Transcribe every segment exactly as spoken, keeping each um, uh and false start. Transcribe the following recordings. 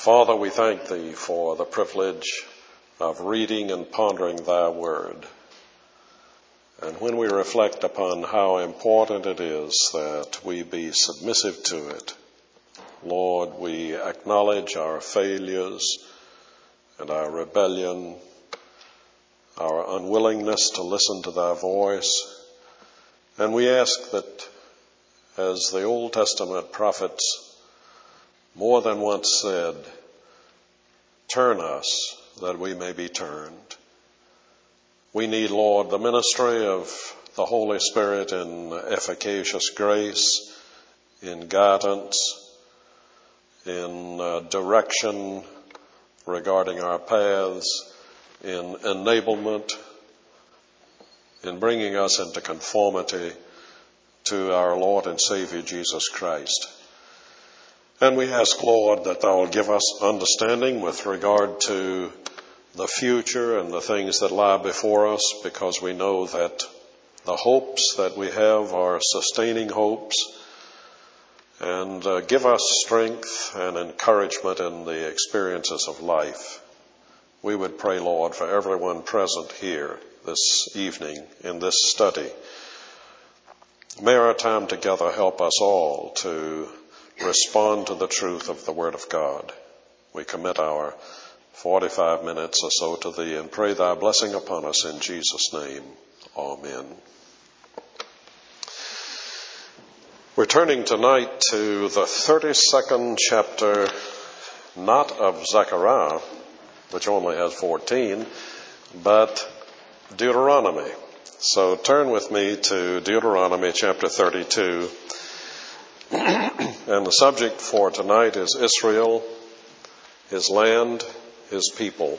Father, we thank thee for the privilege of reading and pondering thy word. And when we reflect upon how important it is that we be submissive to it, Lord, we acknowledge our failures and our rebellion, our unwillingness to listen to thy voice. And we ask that, as the Old Testament prophets more than once said, turn us that we may be turned. We need, Lord, the ministry of the Holy Spirit in efficacious grace, in guidance, in uh, direction regarding our paths, in enablement, in bringing us into conformity to our Lord and Savior Jesus Christ. And we ask, Lord, that thou will give us understanding with regard to the future and the things that lie before us, because we know that the hopes that we have are sustaining hopes. And uh, give us strength and encouragement in the experiences of life. We would pray, Lord, for everyone present here this evening in this study. May our time together help us all to respond to the truth of the Word of God. We commit our forty-five minutes or so to thee and pray thy blessing upon us in Jesus' name. Amen. We're turning tonight to the thirty-second chapter, not of Zechariah, which only has fourteen, but Deuteronomy. So turn with me to Deuteronomy chapter thirty-two. And the subject for tonight is Israel, his land, his people.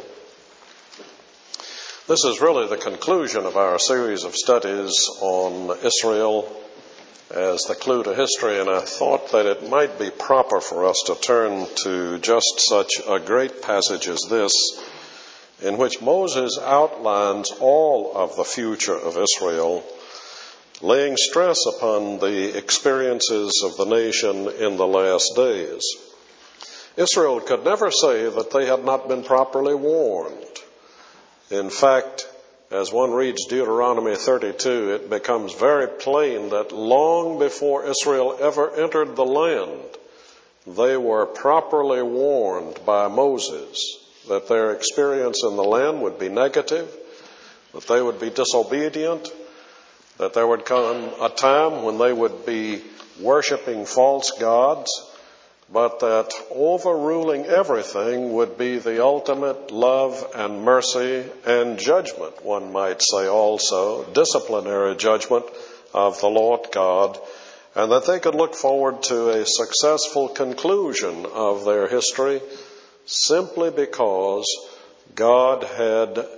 This is really the conclusion of our series of studies on Israel as the clue to history, and I thought that it might be proper for us to turn to just such a great passage as this, in which Moses outlines all of the future of Israel, laying stress upon the experiences of the nation in the last days. Israel could never say that they had not been properly warned. In fact, as one reads Deuteronomy thirty-two, it becomes very plain that long before Israel ever entered the land, they were properly warned by Moses that their experience in the land would be negative, that they would be disobedient, that there would come a time when they would be worshiping false gods, but that overruling everything would be the ultimate love and mercy and judgment, one might say also, disciplinary judgment of the Lord God, and that they could look forward to a successful conclusion of their history simply because God had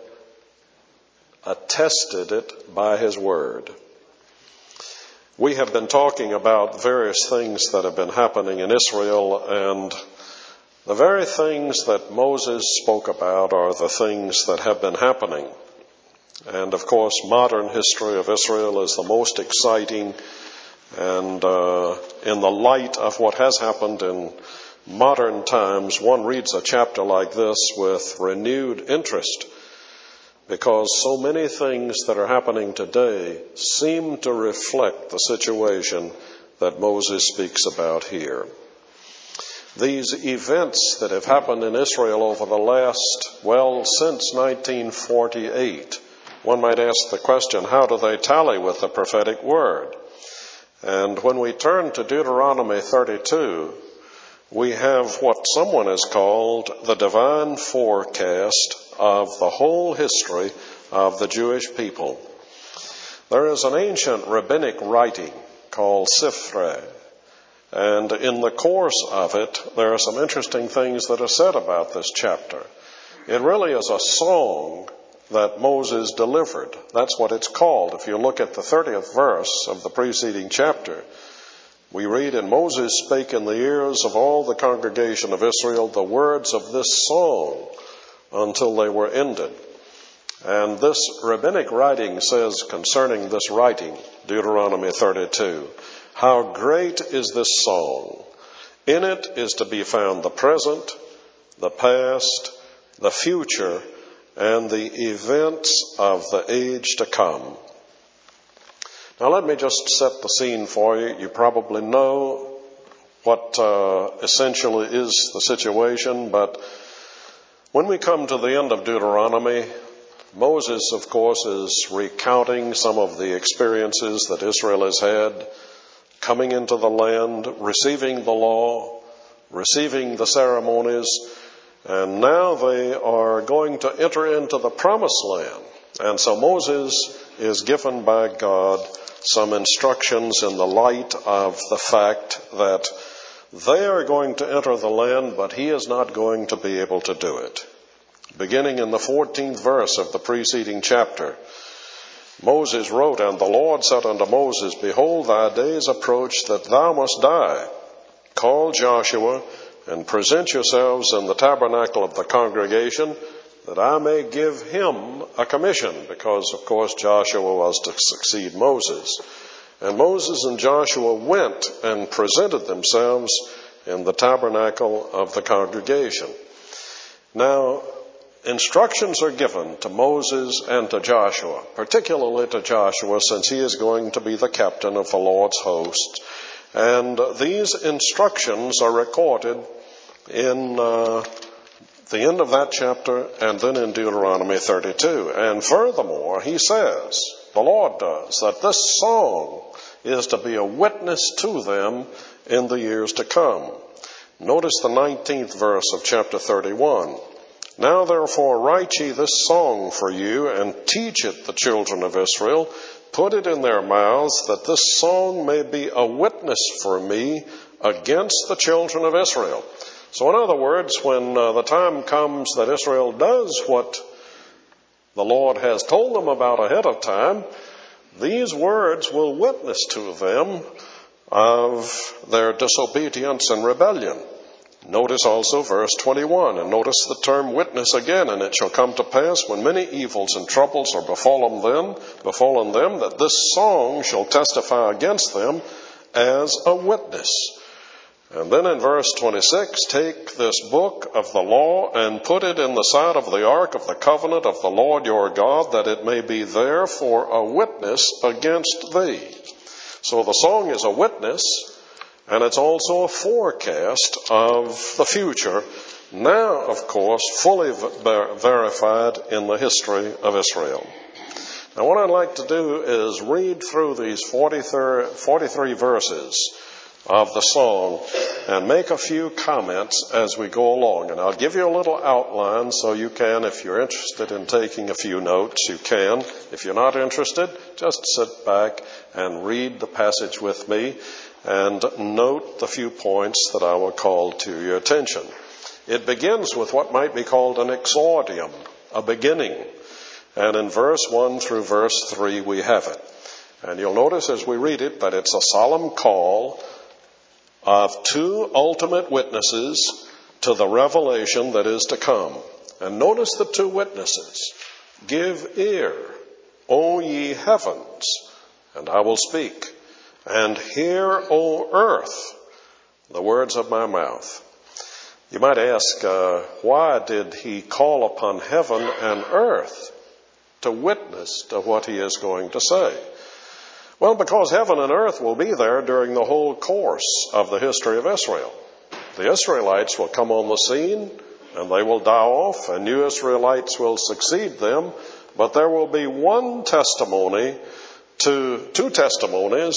attested it by his word. We have been talking about various things that have been happening in Israel, and the very things that Moses spoke about are the things that have been happening. And of course, modern history of Israel is the most exciting, and uh, in the light of what has happened in modern times, one reads a chapter like this with renewed interest, because so many things that are happening today seem to reflect the situation that Moses speaks about here. These events that have happened in Israel over the last, well, since nineteen forty-eight, one might ask the question, how do they tally with the prophetic word? And when we turn to Deuteronomy thirty-two, we have what someone has called the divine forecast of the whole history of the Jewish people. There is an ancient rabbinic writing called Sifrei, and in the course of it, there are some interesting things that are said about this chapter. It really is a song that Moses delivered. That's what it's called. If you look at the thirtieth verse of the preceding chapter, we read, "And Moses spake in the ears of all the congregation of Israel the words of this song until they were ended." And this rabbinic writing says concerning this writing, Deuteronomy thirty-two, "How great is this song! In it is to be found the present the past, the future, and the events of the age to come. Now let me just set the scene for you. You probably know what uh, essentially is the situation, but when we come to the end of Deuteronomy, Moses, of course, is recounting some of the experiences that Israel has had, coming into the land, receiving the law, receiving the ceremonies, and now they are going to enter into the promised land. And so Moses is given by God some instructions in the light of the fact that they are going to enter the land, but he is not going to be able to do it. Beginning in the fourteenth verse of the preceding chapter, Moses wrote, "And the Lord said unto Moses, Behold, thy days approach that thou must die. Call Joshua, and present yourselves in the tabernacle of the congregation, that I may give him a commission," because, of course, Joshua was to succeed Moses. And Moses and Joshua went and presented themselves in the tabernacle of the congregation. Now, instructions are given to Moses and to Joshua, particularly to Joshua, since he is going to be the captain of the Lord's host. And these instructions are recorded in uh, the end of that chapter and then in Deuteronomy thirty-two. And furthermore, he says, the Lord does, that this song is to be a witness to them in the years to come. Notice the nineteenth verse of chapter thirty-one. "Now therefore write ye this song for you, and teach it the children of Israel. Put it in their mouths, that this song may be a witness for me against the children of Israel." So in other words, when uh, the time comes that Israel does what the Lord has told them about ahead of time, these words will witness to them of their disobedience and rebellion. Notice also verse twenty-one, and notice the term witness again. "And it shall come to pass, when many evils and troubles are befallen them, befallen them, that this song shall testify against them as a witness." And then in verse twenty-six, "Take this book of the law and put it in the side of the ark of the covenant of the Lord your God, that it may be there for a witness against thee." So the song is a witness, and it's also a forecast of the future, now, of course, fully ver- verified in the history of Israel. Now, what I'd like to do is read through these forty-three verses of the song and make a few comments as we go along. And I'll give you a little outline so you can, if you're interested in taking a few notes, you can. If you're not interested, just sit back and read the passage with me and note the few points that I will call to your attention. It begins with what might be called an exordium, a beginning. And in verse one through verse three we have it. And you'll notice as we read it that it's a solemn call of two ultimate witnesses to the revelation that is to come. And notice the two witnesses. "Give ear, O ye heavens, and I will speak. And hear, O earth, the words of my mouth." You might ask, uh, why did he call upon heaven and earth to witness to what he is going to say? Well, because heaven and earth will be there during the whole course of the history of Israel. The Israelites will come on the scene, and they will die off, and new Israelites will succeed them, but there will be one testimony to, two testimonies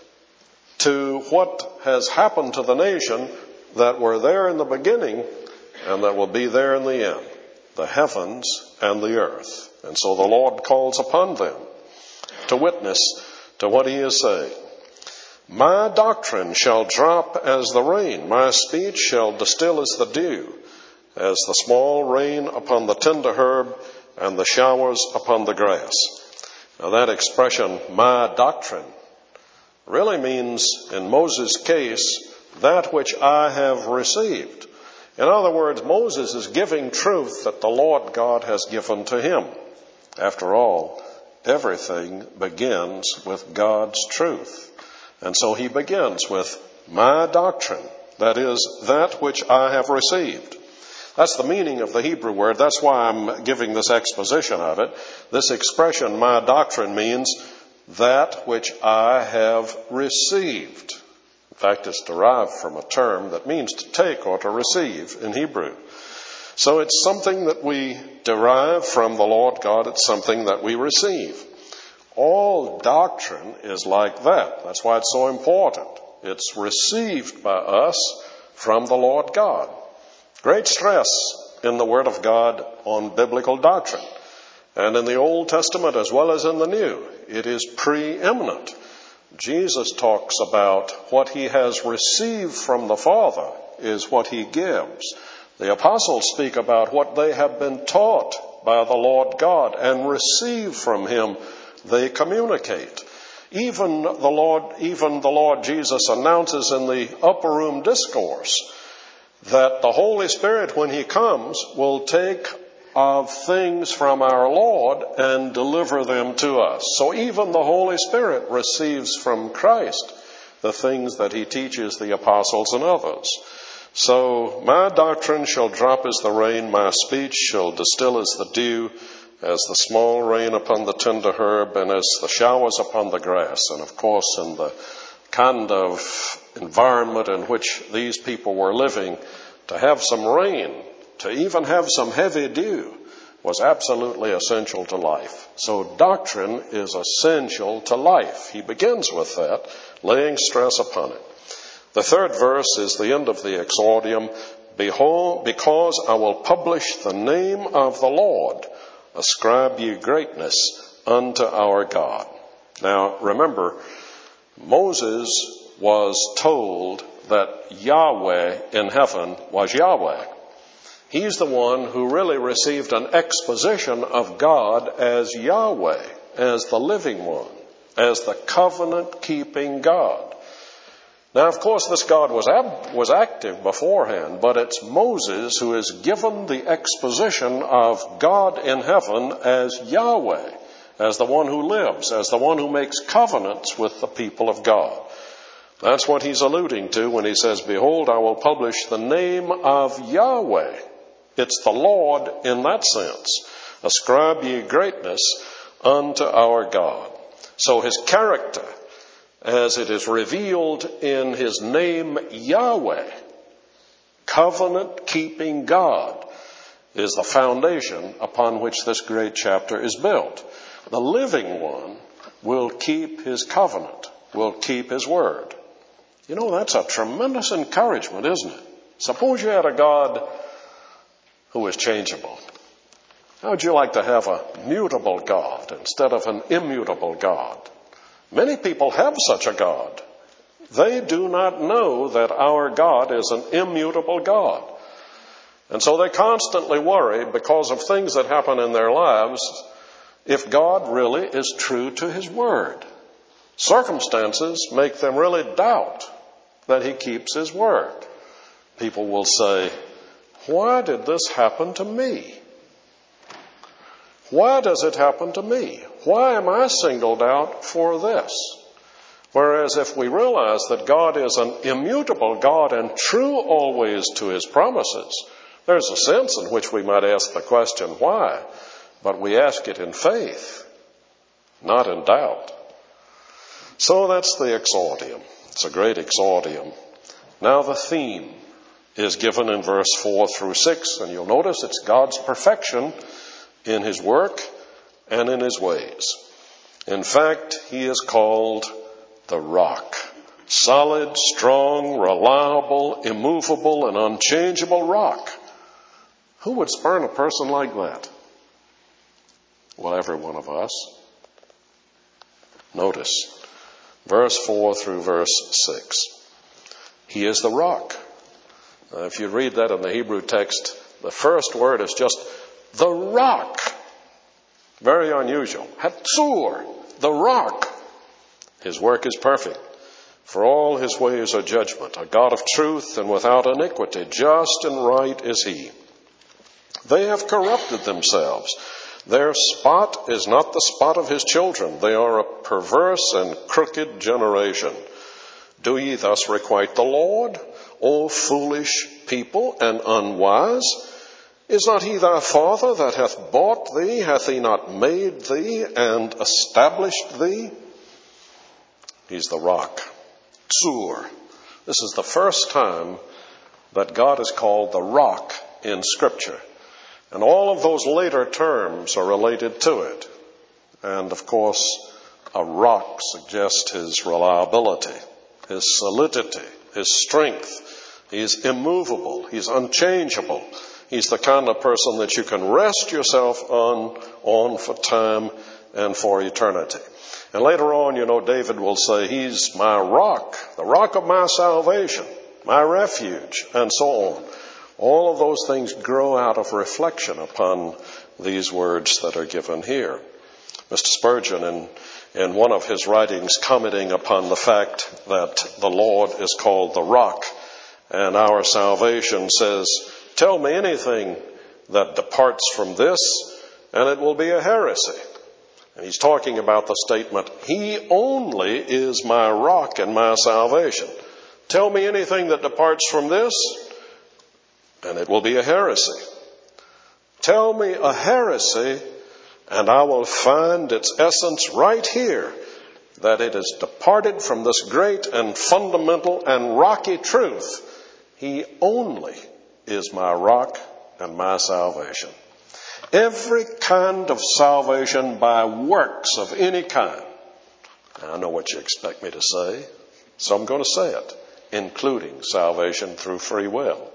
to what has happened to the nation that were there in the beginning and that will be there in the end, the heavens and the earth. And so the Lord calls upon them to witness to what he is saying. "My doctrine shall drop as the rain, my speech shall distill as the dew, as the small rain upon the tender herb and the showers upon the grass." Now that expression, "my doctrine," really means, in Moses' case, that which I have received. In other words, Moses is giving truth that the Lord God has given to him. After all, everything begins with God's truth. And so he begins with my doctrine, that is, that which I have received. That's the meaning of the Hebrew word. That's why I'm giving this exposition of it. This expression, my doctrine, means that which I have received. In fact, it's derived from a term that means to take or to receive in Hebrew. So it's something that we derive from the Lord God. It's something that we receive. All doctrine is like that. That's why it's so important. It's received by us from the Lord God. Great stress in the Word of God on biblical doctrine. And in the Old Testament as well as in the New, it is preeminent. Jesus talks about what he has received from the Father is what he gives. The apostles speak about what they have been taught by the Lord God and received from him, they communicate. Even the Lord, even the Lord Jesus announces in the upper room discourse that the Holy Spirit, when he comes, will take of things from our Lord and deliver them to us. So even the Holy Spirit receives from Christ the things that he teaches the apostles and others. So my doctrine shall drop as the rain, my speech shall distill as the dew, as the small rain upon the tender herb, and as the showers upon the grass. And of course, in the kind of environment in which these people were living, to have some rain, to even have some heavy dew, was absolutely essential to life. So doctrine is essential to life. He begins with that, laying stress upon it. The third verse is the end of the exordium. Behold, because I will publish the name of the Lord, ascribe ye greatness unto our God. Now remember, Moses was told that Yahweh in heaven was Yahweh. He's the one who really received an exposition of God as Yahweh, as the living one, as the covenant-keeping God. Now, of course, this God was ab- was active beforehand, but it's Moses who is given the exposition of God in heaven as Yahweh, as the one who lives, as the one who makes covenants with the people of God. That's what he's alluding to when he says, behold, I will publish the name of Yahweh. It's the Lord in that sense. Ascribe ye greatness unto our God. So his character, as it is revealed in his name Yahweh, covenant-keeping God, is the foundation upon which this great chapter is built. The living one will keep his covenant, will keep his word. You know, that's a tremendous encouragement, isn't it? Suppose you had a God who is changeable. How would you like to have a mutable God instead of an immutable God? Many people have such a God. They do not know that our God is an immutable God. And so they constantly worry because of things that happen in their lives if God really is true to his word. Circumstances make them really doubt that he keeps his word. People will say, why did this happen to me? Why does it happen to me? Why am I singled out for this? Whereas if we realize that God is an immutable God and true always to his promises, there's a sense in which we might ask the question, why? But we ask it in faith, not in doubt. So that's the exordium. It's a great exordium. Now the theme is given in verse four through six, and you'll notice it's God's perfection in his work and in his ways. In fact, he is called the rock. Solid, strong, reliable, immovable, and unchangeable rock. Who would spurn a person like that? Well, every one of us. Notice verse four through verse six. He is the rock. Now, if you read that in the Hebrew text, the first word is just the rock. Very unusual. Hatzur, the rock. His work is perfect, for all his ways are judgment. A God of truth and without iniquity, just and right is he. They have corrupted themselves. Their spot is not the spot of his children. They are a perverse and crooked generation. Do ye thus requite the Lord, O foolish people and unwise? Is not he thy father that hath bought thee? Hath he not made thee and established thee? He's the rock. Tsur. This is the first time that God is called the rock in Scripture. And all of those later terms are related to it. And of course, a rock suggests his reliability, his solidity, his strength. He's immovable. He's unchangeable. He's the kind of person that you can rest yourself on, on for time and for eternity. And later on, you know, David will say, he's my rock, the rock of my salvation, my refuge, and so on. All of those things grow out of reflection upon these words that are given here. Mister Spurgeon, in, in one of his writings, commenting upon the fact that the Lord is called the rock and our salvation, says, tell me anything that departs from this, and it will be a heresy. And he's talking about the statement, he only is my rock and my salvation. Tell me anything that departs from this, and it will be a heresy. Tell me a heresy, and I will find its essence right here, that it has departed from this great and fundamental and rocky truth. He only is my rock and my salvation. Every kind of salvation by works of any kind. Now, I know what you expect me to say, so I'm going to say it, including salvation through free will.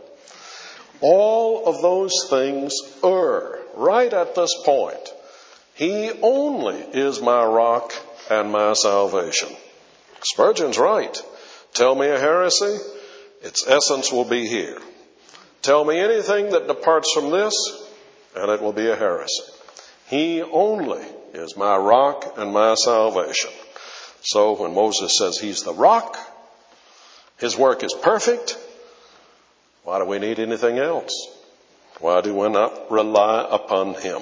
All of those things err right at this point. He only is my rock and my salvation. Spurgeon's right. Tell me a heresy, its essence will be here. Tell me anything that departs from this, and it will be a heresy. He only is my rock and my salvation. So when Moses says he's the rock, his work is perfect, why do we need anything else? Why do we not rely upon him?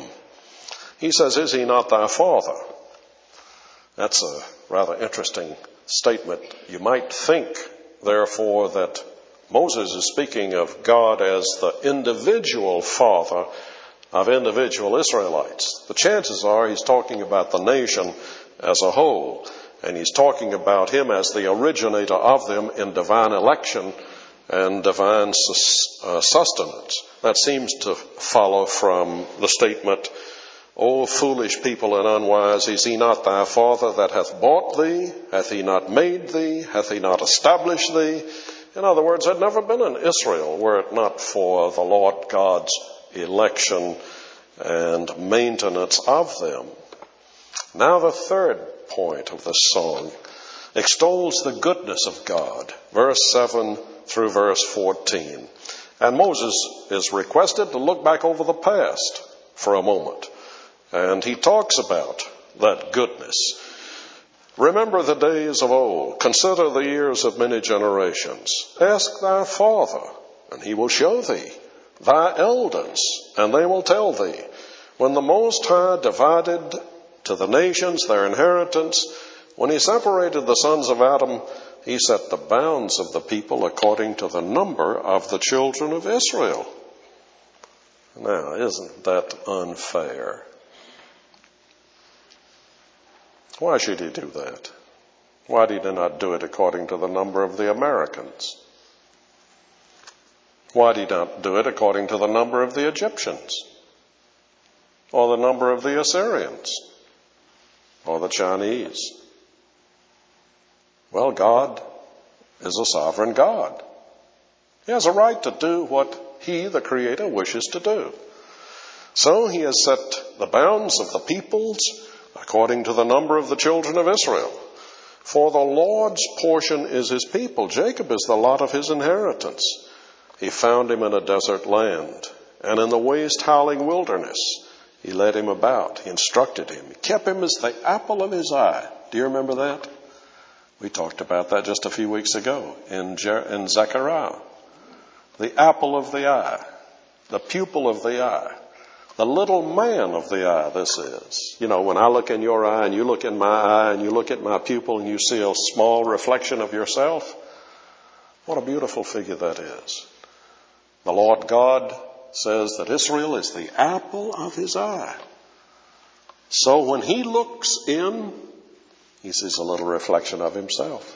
He says, is he not thy father? That's a rather interesting statement. You might think, therefore, that Moses is speaking of God as the individual father of individual Israelites. The chances are he's talking about the nation as a whole, and he's talking about him as the originator of them in divine election and divine sustenance. That seems to follow from the statement, O foolish people and unwise, is he not thy father that hath bought thee? Hath he not made thee? Hath he not established thee? In other words, there had never been an Israel were it not for the Lord God's election and maintenance of them. Now the third point of this song extols the goodness of God, verse seven through verse fourteen. And Moses is requested to look back over the past for a moment. And he talks about that goodness. Remember the days of old. Consider the years of many generations. Ask thy father, and he will show thee. Thy elders, and they will tell thee. When the Most High divided to the nations their inheritance, when he separated the sons of Adam, he set the bounds of the people according to the number of the children of Israel. Now, isn't that unfair? Why should he do that? Why did he not do it according to the number of the Americans? Why did he not do it according to the number of the Egyptians? Or the number of the Assyrians? Or the Chinese? Well, God is a sovereign God. He has a right to do what he, the Creator, wishes to do. So he has set the bounds of the peoples according to the number of the children of Israel. For the Lord's portion is his people. Jacob is the lot of his inheritance. He found him in a desert land, and in the waste howling wilderness. He led him about. He instructed him. He kept him as the apple of his eye. Do you remember that? We talked about that just a few weeks ago in, Jer- in Zechariah. The apple of the eye. The pupil of the eye. The little man of the eye, this is. You know, when I look in your eye and you look in my eye and you look at my pupil and you see a small reflection of yourself, what a beautiful figure that is. The Lord God says that Israel is the apple of his eye. So when he looks in, he sees a little reflection of himself.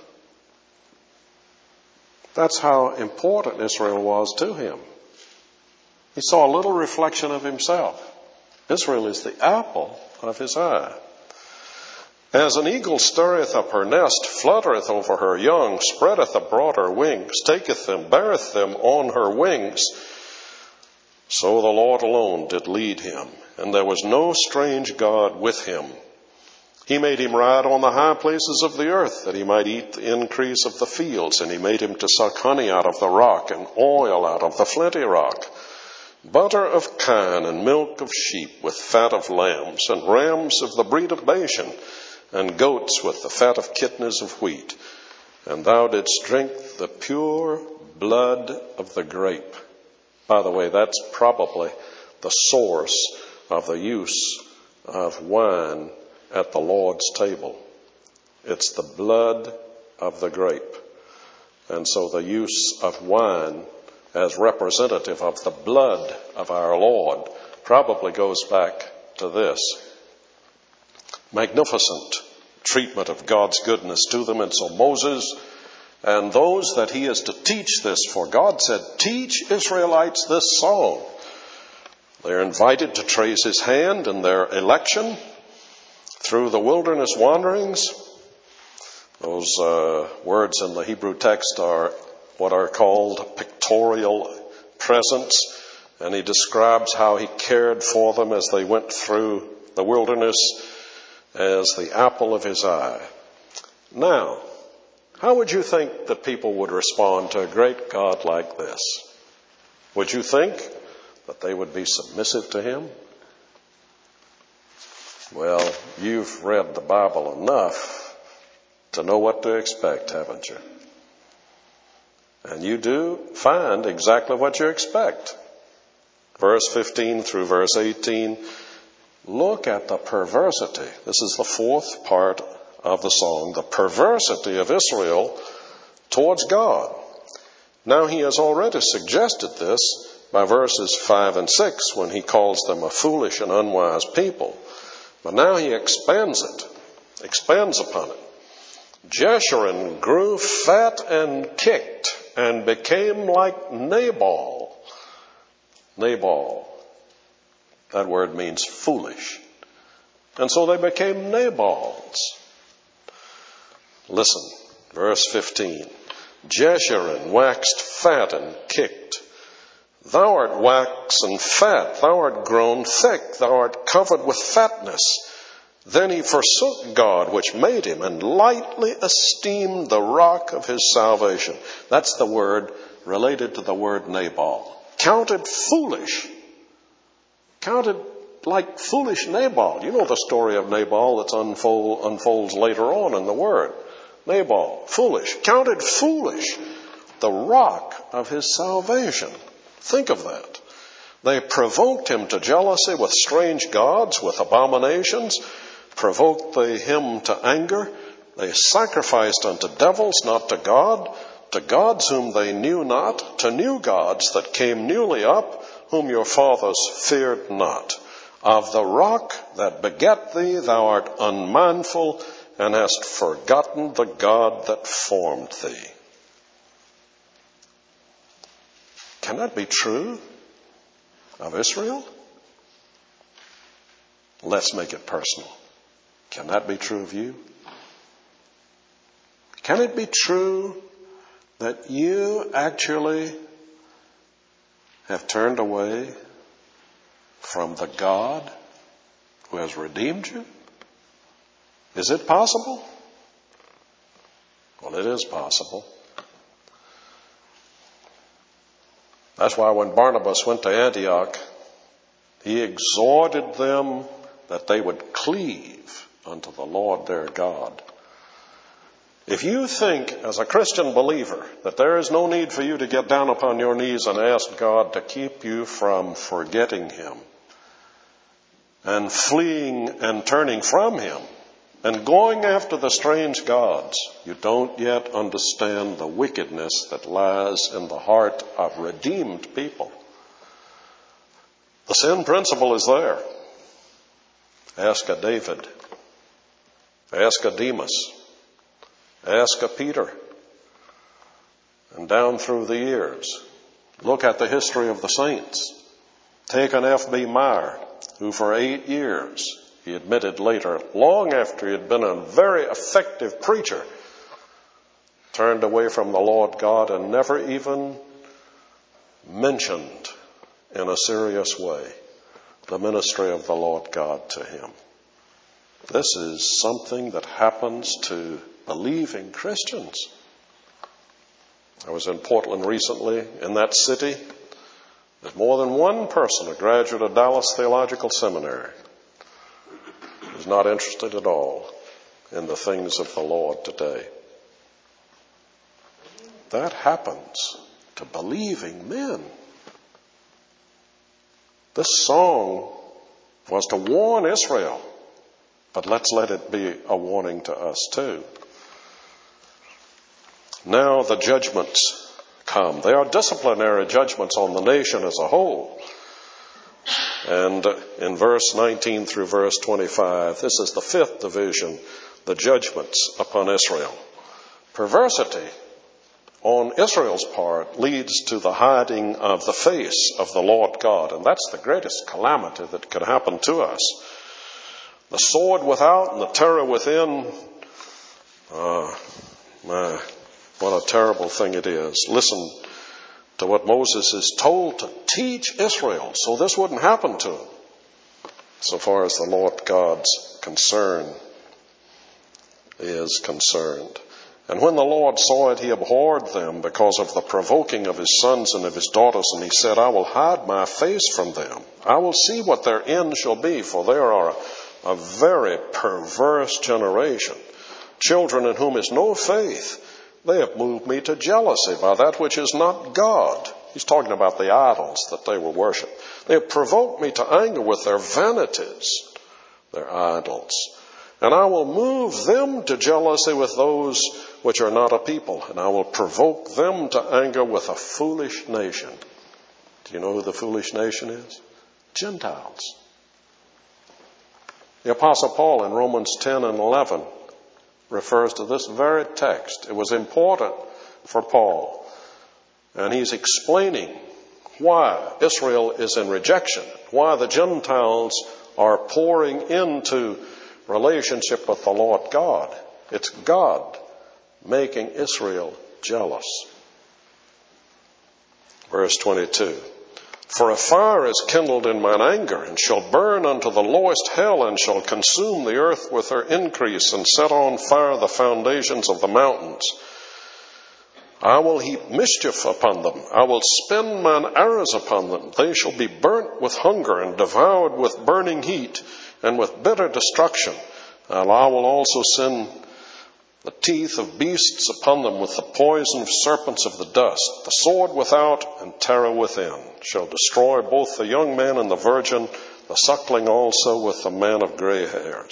That's how important Israel was to him. He saw a little reflection of himself. Israel is the apple of his eye. As an eagle stirreth up her nest, fluttereth over her young, spreadeth abroad her wings, taketh them, beareth them on her wings, so the Lord alone did lead him, and there was no strange God with him. He made him ride on the high places of the earth, that he might eat the increase of the fields, and he made him to suck honey out of the rock, and oil out of the flinty rock, butter of kine, and milk of sheep, with fat of lambs, and rams of the breed of Bashan, and goats with the fat of kidneys of wheat. And thou didst drink the pure blood of the grape. By the way, that's probably the source of the use of wine at the Lord's table. It's the blood of the grape. And so the use of wine as representative of the blood of our Lord probably goes back to this. Magnificent treatment of God's goodness to them. And so Moses and those that he is to teach this for, God said, teach Israelites this song. They're invited to trace his hand in their election through the wilderness wanderings. Those uh, words in the Hebrew text are what are called pictorial presents. And he describes how he cared for them as they went through the wilderness as the apple of his eye. Now, how would you think that people would respond to a great God like this? Would you think that they would be submissive to him? Well, you've read the Bible enough to know what to expect, haven't you? And you do find exactly what you expect. Verse fifteen through verse eighteen, look at the perversity. This is the fourth part of the song, the perversity of Israel towards God. Now he has already suggested this by verses five and six when he calls them a foolish and unwise people. But now he expands it, expands upon it. Jeshurun grew fat and kicked and became like Nabal. Nabal. That word means foolish. And so they became Nabals. Listen, verse fifteen. Jeshurun waxed fat and kicked. Thou art waxen fat, thou art grown thick, thou art covered with fatness. Then he forsook God which made him, and lightly esteemed the rock of his salvation. That's the word related to the word Nabal. Counted foolish. Counted like foolish Nabal. You know the story of Nabal that unfold, unfolds later on in the word. Nabal, foolish. Counted foolish the rock of his salvation. Think of that. They provoked him to jealousy with strange gods, with abominations, provoked they him to anger. They sacrificed unto devils, not to God, to gods whom they knew not, to new gods that came newly up, whom your fathers feared not. Of the rock that begat thee, thou art unmindful, and hast forgotten the God that formed thee. Can that be true of Israel? Let's make it personal. Can that be true of you? Can it be true that you actually have turned away from the God who has redeemed you? Is it possible? Well, it is possible. That's why when Barnabas went to Antioch, he exhorted them that they would cleave unto the Lord their God. If you think as a Christian believer that there is no need for you to get down upon your knees and ask God to keep you from forgetting him and fleeing and turning from him and going after the strange gods, you don't yet understand the wickedness that lies in the heart of redeemed people. The sin principle is there. Ask a David. Ask a Demas. Ask a Peter. And down through the years, look at the history of the saints. Take an F B Meyer, who for eight years, he admitted later, long after he had been a very effective preacher, turned away from the Lord God and never even mentioned in a serious way the ministry of the Lord God to him. This is something that happens to believing Christians. I was in Portland recently. In that city, there's more than one person, a graduate of Dallas Theological Seminary, who's not interested at all in the things of the Lord today. That happens to believing men. This song was to warn Israel, but let's let it be a warning to us too. Now the judgments come. They are disciplinary judgments on the nation as a whole. And in verse nineteen through verse twenty-five, this is the fifth division, the judgments upon Israel. Perversity on Israel's part leads to the hiding of the face of the Lord God. And that's the greatest calamity that could happen to us. The sword without and the terror within. Uh, my, what a terrible thing it is. Listen to what Moses is told to teach Israel so this wouldn't happen to them. So far as the Lord God's concern is concerned. And when the Lord saw it, he abhorred them because of the provoking of his sons and of his daughters. And he said, I will hide my face from them. I will see what their end shall be, for they are a, a very perverse generation. Children in whom is no faith. They have moved me to jealousy by that which is not God. He's talking about the idols that they will worship. They have provoked me to anger with their vanities, their idols. And I will move them to jealousy with those which are not a people. And I will provoke them to anger with a foolish nation. Do you know who the foolish nation is? Gentiles. The Apostle Paul in Romans ten and eleven refers to this very text. It was important for Paul. And he's explaining why Israel is in rejection, why the Gentiles are pouring into relationship with the Lord God. It's God making Israel jealous. Verse twenty-two. For a fire is kindled in mine anger, and shall burn unto the lowest hell, and shall consume the earth with her increase, and set on fire the foundations of the mountains. I will heap mischief upon them. I will spend mine arrows upon them. They shall be burnt with hunger, and devoured with burning heat, and with bitter destruction. And I will also send the teeth of beasts upon them, with the poison of serpents of the dust. The sword without and terror within shall destroy both the young man and the virgin, the suckling also with the man of gray hairs.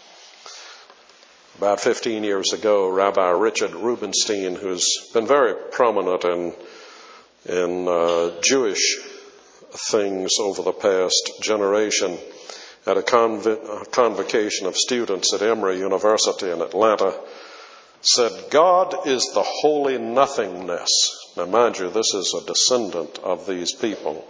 About fifteen years ago, Rabbi Richard Rubenstein, who's been very prominent in, in uh, Jewish things over the past generation, at a, conv- a convocation of students at Emory University in Atlanta, said, God is the holy nothingness. Now, mind you, this is a descendant of these people.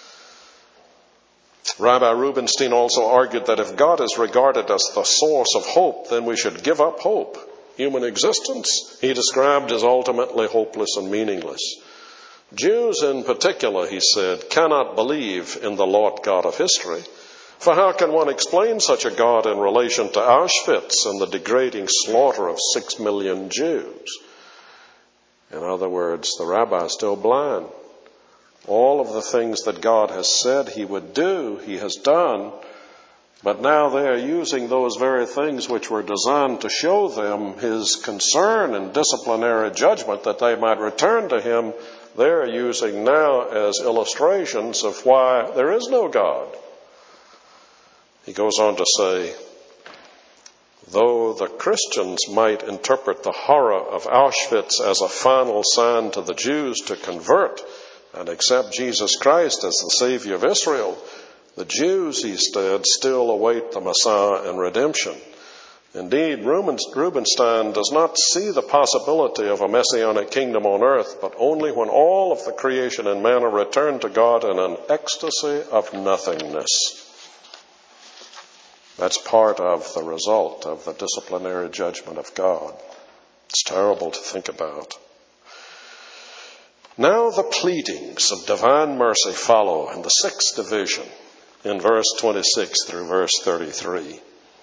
Rabbi Rubenstein also argued that if God is regarded as the source of hope, then we should give up hope. Human existence, he described as ultimately hopeless and meaningless. Jews in particular, he said, cannot believe in the Lord God of history. For how can one explain such a God in relation to Auschwitz and the degrading slaughter of six million Jews? In other words, the rabbi is still blind. All of the things that God has said he would do, he has done. But now they are using those very things which were designed to show them his concern and disciplinary judgment that they might return to him. They're using now as illustrations of why there is no God. He goes on to say, though the Christians might interpret the horror of Auschwitz as a final sign to the Jews to convert and accept Jesus Christ as the Savior of Israel, The Jews, he said, still await the Messiah and redemption. Indeed, Rubenstein does not see the possibility of a messianic kingdom on earth, but only when all of the creation and man are returned to God in an ecstasy of nothingness. That's part of the result of the disciplinary judgment of God. It's terrible to think about. Now the pleadings of divine mercy follow in the sixth division in verse twenty-six through verse thirty-three.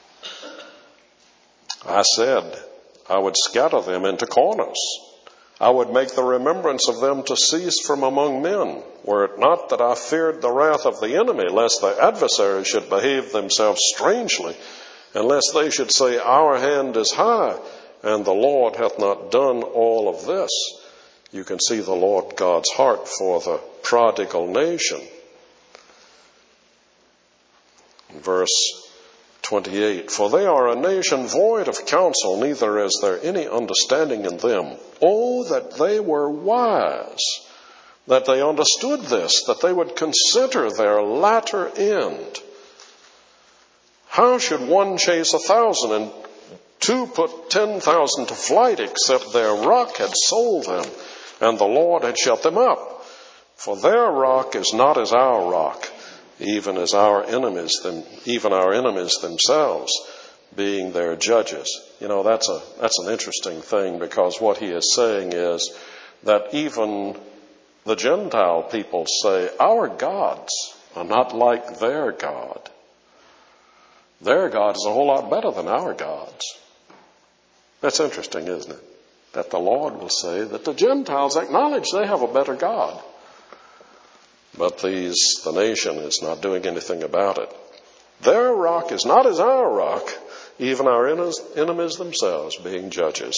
I said, I would scatter them into corners. I would make the remembrance of them to cease from among men, were it not that I feared the wrath of the enemy, lest the adversaries should behave themselves strangely, and lest they should say, our hand is high, and the Lord hath not done all of this. You can see the Lord God's heart for the prodigal nation. Verse twenty-eight, for they are a nation void of counsel, neither is there any understanding in them. Oh, that they were wise, that they understood this, that they would consider their latter end. How should one chase a thousand and two put ten thousand to flight, except their rock had sold them, and the Lord had shut them up? For their rock is not as our rock, even as our enemies, them, even our enemies themselves, being their judges. You know, that's a that's an interesting thing, because what he is saying is that even the Gentile people say, our gods are not like their God. Their God is a whole lot better than our gods. That's interesting, isn't it? That the Lord will say that the Gentiles acknowledge they have a better God. But these, the nation is not doing anything about it. Their rock is not as our rock, even our enemies themselves being judges.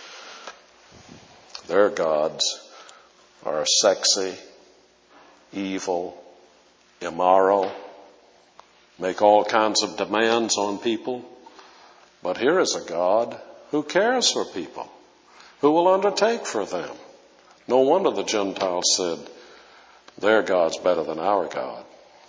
Their gods are sexy, evil, immoral, make all kinds of demands on people. But here is a God who cares for people, who will undertake for them. No wonder the Gentiles said, their God's better than our God.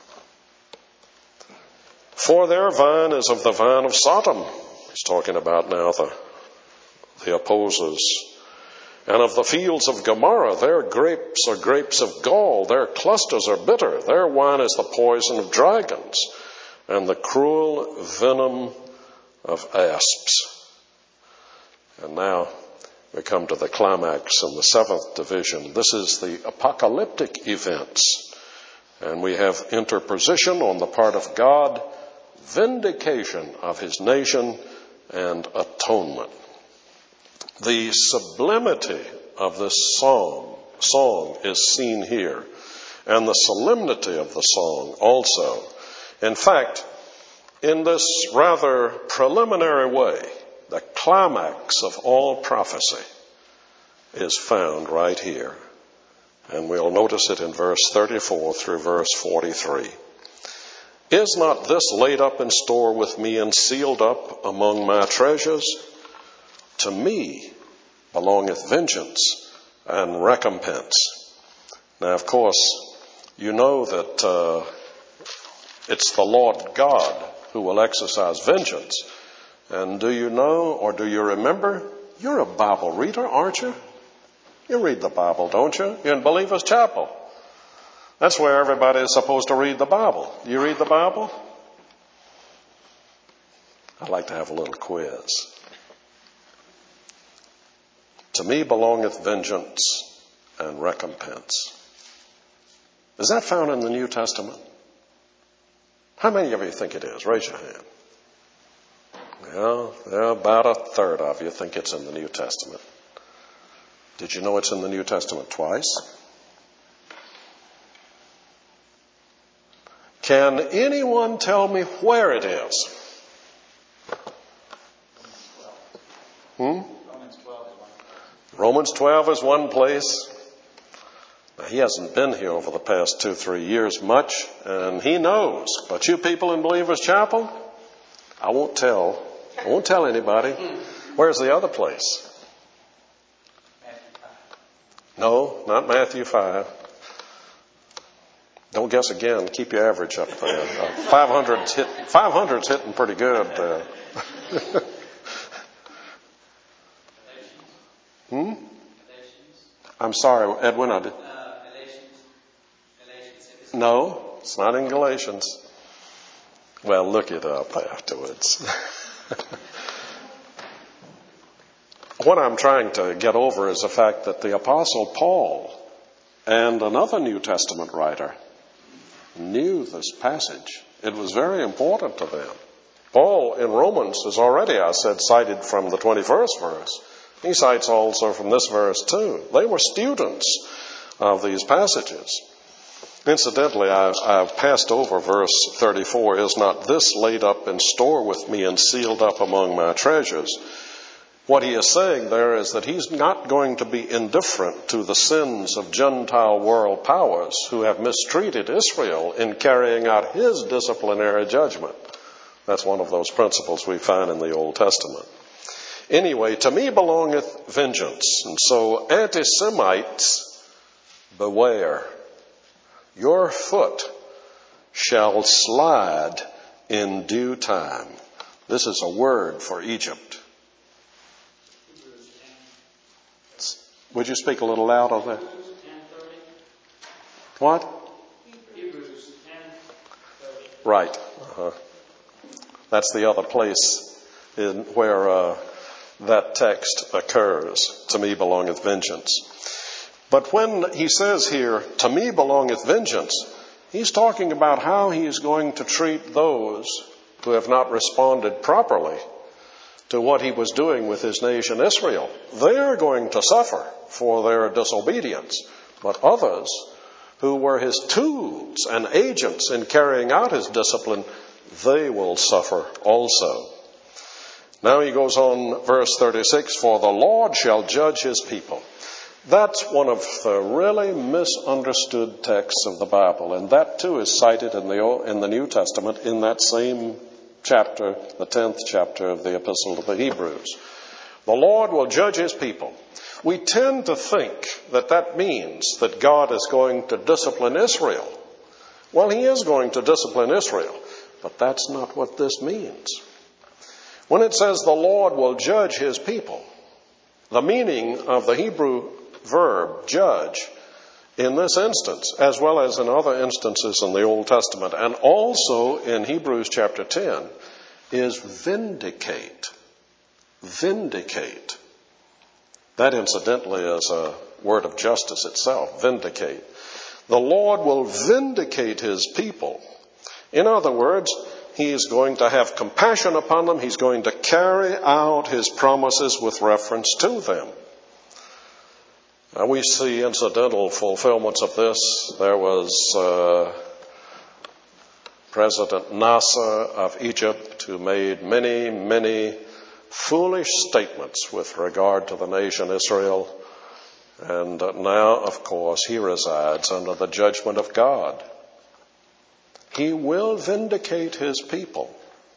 For their vine is of the vine of Sodom. He's talking about now the, the opposers. And of the fields of Gomorrah, their grapes are grapes of gall. Their clusters are bitter. Their wine is the poison of dragons, and the cruel venom of asps. And now we come to the climax in the seventh division. This is the apocalyptic events. And we have interposition on the part of God, vindication of his nation, and atonement. The sublimity of this song, song is seen here, and the solemnity of the song also. In fact, in this rather preliminary way, the climax of all prophecy is found right here. And we'll notice it in verse thirty-four through verse forty-three. Is not this laid up in store with me and sealed up among my treasures? To me belongeth vengeance and recompense. Now, of course, you know that uh, it's the Lord God who will exercise vengeance. And do you know, or do you remember, you're a Bible reader, aren't you? You read the Bible, don't you? You're in Believers Chapel. That's where everybody is supposed to read the Bible. You read the Bible? I'd like to have a little quiz. To me belongeth vengeance and recompense. Is that found in the New Testament? How many of you think it is? Raise your hand. Well, yeah, about a third of you think it's in the New Testament. Did you know it's in the New Testament twice? Can anyone tell me where it is? Hmm? Romans twelve is one place. Now, he hasn't been here over the past two, three years much, and he knows. But you people in Believers Chapel, I won't tell. I won't tell anybody. Where's the other place? No, not Matthew five. Don't guess again. Keep your average up there. Uh, five hundred's hit, five hundred's hitting pretty good there. hmm? I'm sorry, Edwin. I did. No, it's not in Galatians. Well, look it up afterwards. What I'm trying to get over is the fact that the Apostle Paul and another New Testament writer knew this passage. It was very important to them. Paul in Romans is already, I said, cited from the twenty-first verse. He cites also from this verse too. They were students of these passages. Incidentally, I've, I've passed over verse thirty-four. Is not this laid up in store with me and sealed up among my treasures? What he is saying there is that he's not going to be indifferent to the sins of Gentile world powers who have mistreated Israel in carrying out his disciplinary judgment. That's one of those principles we find in the Old Testament. Anyway, to me belongeth vengeance. And so, anti-Semites, beware. Your foot shall slide in due time. This is a word for Egypt. Would you speak a little loud on that? What? Hebrews ten thirty. Right. Uh-huh. That's the other place in where uh, that text occurs. To me belongeth vengeance. But when he says here, to me belongeth vengeance, he's talking about how he is going to treat those who have not responded properly to what he was doing with his nation Israel. They are going to suffer for their disobedience. But others who were his tools and agents in carrying out his discipline, they will suffer also. Now he goes on, verse thirty-six, for the Lord shall judge his people. That's one of the really misunderstood texts of the Bible, and that too is cited in the in the New Testament in that same chapter, the tenth chapter of the Epistle to the Hebrews. The Lord will judge his people. We tend to think that that means that God is going to discipline Israel. Well, he is going to discipline Israel, but that's not what this means. When it says the Lord will judge his people, the meaning of the Hebrew verb judge in this instance, as well as in other instances in the Old Testament, and also in Hebrews chapter ten, is vindicate. Vindicate. That incidentally is a word of justice itself, vindicate. The Lord will vindicate his people. In other words, he is going to have compassion upon them. He's going to carry out his promises with reference to them. Now, we see incidental fulfillments of this. There was uh, President Nasser of Egypt who made many, many foolish statements with regard to the nation Israel. And uh, now, of course, he resides under the judgment of God. He will vindicate his people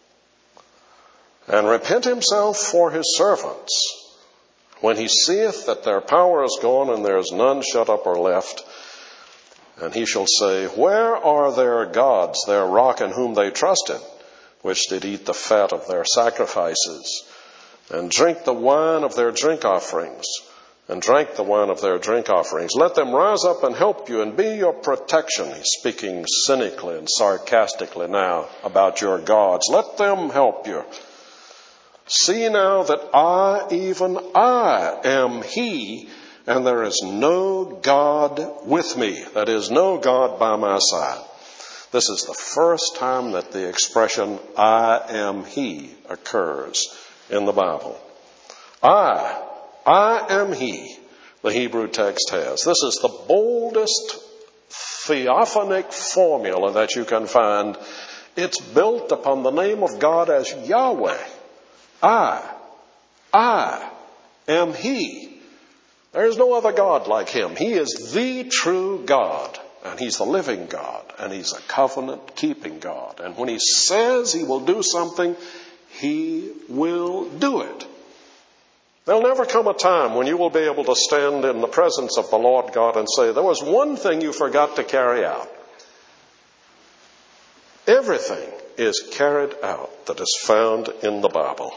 and repent himself for his servants when he seeth that their power is gone and there is none shut up or left. And he shall say, where are their gods, their rock in whom they trusted, which did eat the fat of their sacrifices and drink the wine of their drink offerings and drank the wine of their drink offerings? Let them rise up and help you and be your protection. He's speaking cynically and sarcastically now about your gods. Let them help you. See now that I, even I, am he, and there is no God with me. That is, no God by my side. This is the first time that the expression, I am he, occurs in the Bible. I, I am he, the Hebrew text has. This is the boldest theophanic formula that you can find. It's built upon the name of God as Yahweh. I, I am he. There is no other God like him. He is the true God, and he's the living God, and he's a covenant-keeping God. And when he says he will do something, he will do it. There'll never come a time when you will be able to stand in the presence of the Lord God and say, there was one thing you forgot to carry out. Everything is carried out that is found in the Bible.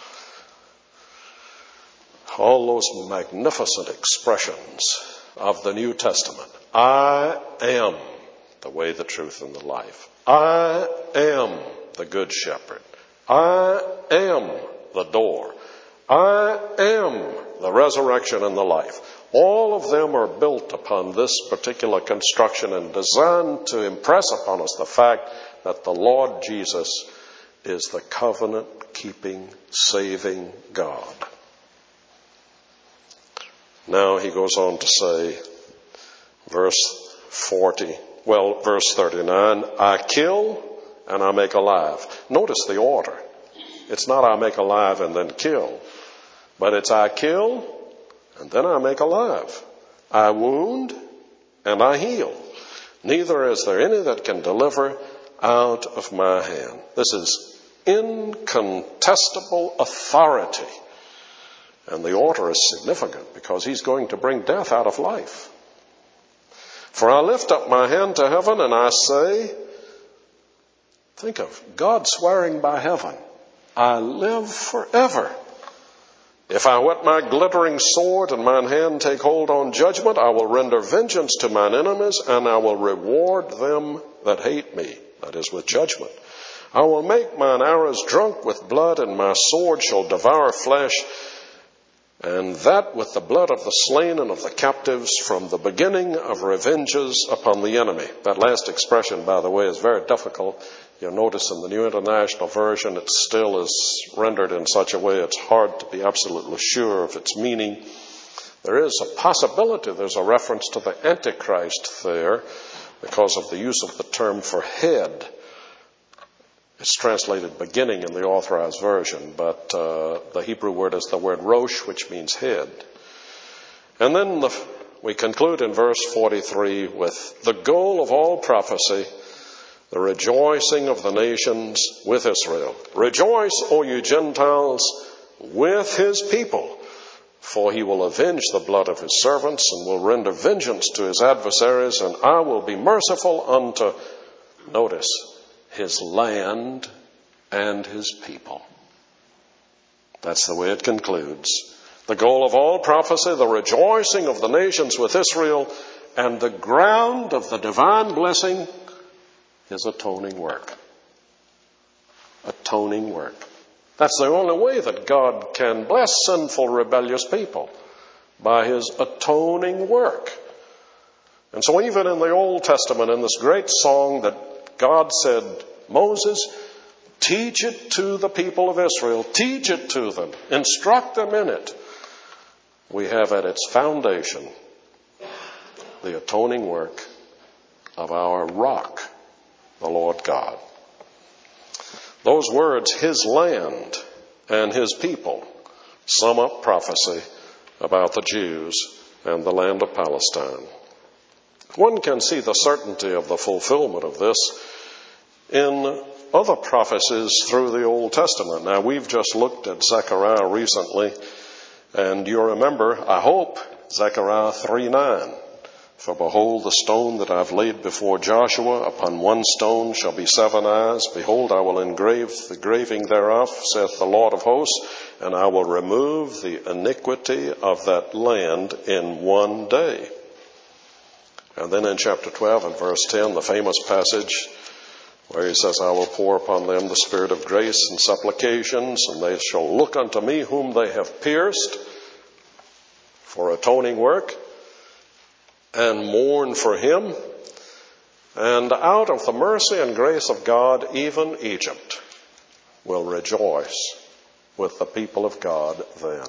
All those magnificent expressions of the New Testament. I am the way, the truth, and the life. I am the good shepherd. I am the door. I am the resurrection and the life. All of them are built upon this particular construction and designed to impress upon us the fact that the Lord Jesus is the covenant-keeping, saving God. Now he goes on to say, verse forty, well, verse thirty-nine, I kill and I make alive. Notice the order. It's not I make alive and then kill, but it's I kill and then I make alive. I wound and I heal. Neither is there any that can deliver out of my hand. This is incontestable authority. And the order is significant because he's going to bring death out of life. For I lift up my hand to heaven and I say, think of God swearing by heaven, I live forever. If I whet my glittering sword and mine hand take hold on judgment, I will render vengeance to mine enemies and I will reward them that hate me. That is, with judgment. I will make mine arrows drunk with blood and my sword shall devour flesh, and that with the blood of the slain and of the captives from the beginning of revenges upon the enemy. That last expression, by the way, is very difficult. You'll notice in the New International Version, it still is rendered in such a way it's hard to be absolutely sure of its meaning. There is a possibility there's a reference to the Antichrist there because of the use of the term for head. It's translated beginning in the Authorized Version, but uh, the Hebrew word is the word rosh, which means head. And then the, we conclude in verse forty-three with the goal of all prophecy, the rejoicing of the nations with Israel. Rejoice, O you Gentiles, with his people, for he will avenge the blood of his servants and will render vengeance to his adversaries, and I will be merciful unto, notice, his land and his people. That's the way it concludes. The goal of all prophecy, the rejoicing of the nations with Israel, and the ground of the divine blessing, his atoning work. Atoning work. That's the only way that God can bless sinful, rebellious people, by his atoning work. And so even in the Old Testament, in this great song that God said, Moses, teach it to the people of Israel. Teach it to them. Instruct them in it. We have at its foundation the atoning work of our rock, the Lord God. Those words, his land and his people, sum up prophecy about the Jews and the land of Palestine. One can see the certainty of the fulfillment of this in other prophecies through the Old Testament. Now, we've just looked at Zechariah recently, and you remember, I hope, Zechariah three nine. For behold, the stone that I've laid before Joshua, upon one stone shall be seven eyes. Behold, I will engrave the graving thereof, saith the Lord of hosts, and I will remove the iniquity of that land in one day. And then in chapter twelve and verse ten, the famous passage where he says, I will pour upon them the spirit of grace and supplications, and they shall look unto me whom they have pierced for atoning work, and mourn for him. And out of the mercy and grace of God, even Egypt will rejoice with the people of God then.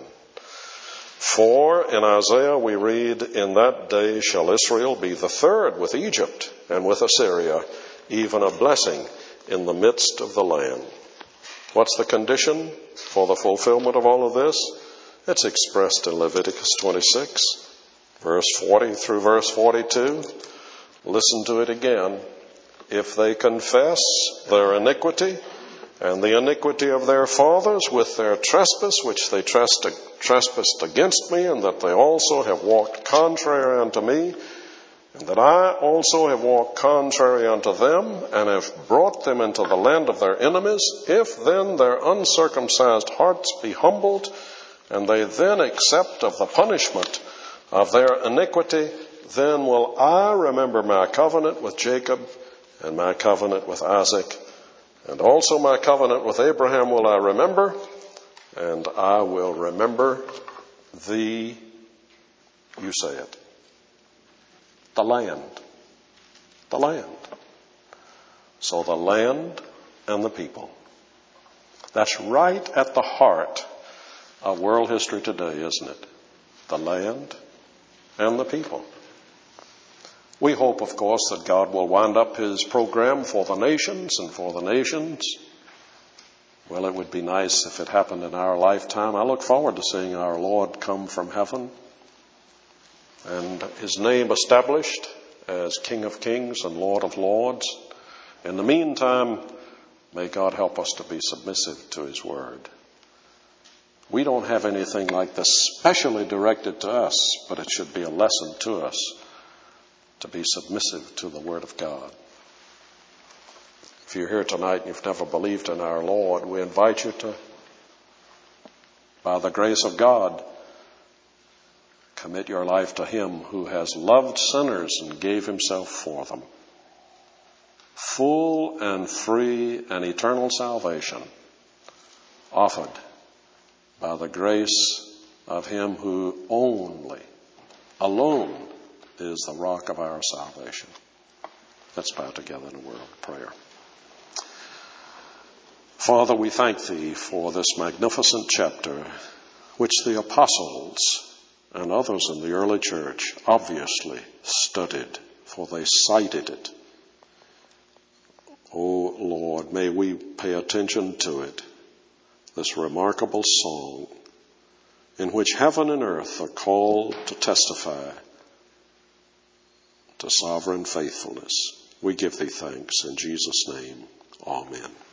For in Isaiah we read, in that day shall Israel be the third with Egypt and with Assyria, even a blessing in the midst of the land. What's the condition for the fulfillment of all of this? It's expressed in Leviticus twenty-six, verse forty through verse forty-two. Listen to it again. If they confess their iniquity and the iniquity of their fathers with their trespass, which they trespassed against me, and that they also have walked contrary unto me, and that I also have walked contrary unto them, and have brought them into the land of their enemies. If then their uncircumcised hearts be humbled, and they then accept of the punishment of their iniquity, then will I remember my covenant with Jacob, and my covenant with Isaac, and also my covenant with Abraham will I remember, and I will remember thee, you say it, the land, the land. So the land and the people. That's right at the heart of world history today, isn't it? The land and the people. We hope, of course, that God will wind up his program for the nations and for the nations. Well, it would be nice if it happened in our lifetime. I look forward to seeing our Lord come from heaven and his name established as King of Kings and Lord of Lords. In the meantime, may God help us to be submissive to his word. We don't have anything like this specially directed to us, but it should be a lesson to us to be submissive to the word of God. If you're here tonight and you've never believed in our Lord, we invite you to, by the grace of God, commit your life to him who has loved sinners and gave himself for them. Full and free and eternal salvation offered by the grace of him who only, alone, is the rock of our salvation. Let's bow together in a word of prayer. Father, we thank thee for this magnificent chapter which the apostles and others in the early church obviously studied, for they cited it. Oh Lord, may we pay attention to it, this remarkable song in which heaven and earth are called to testify to sovereign faithfulness. We give thee thanks in Jesus' name. Amen.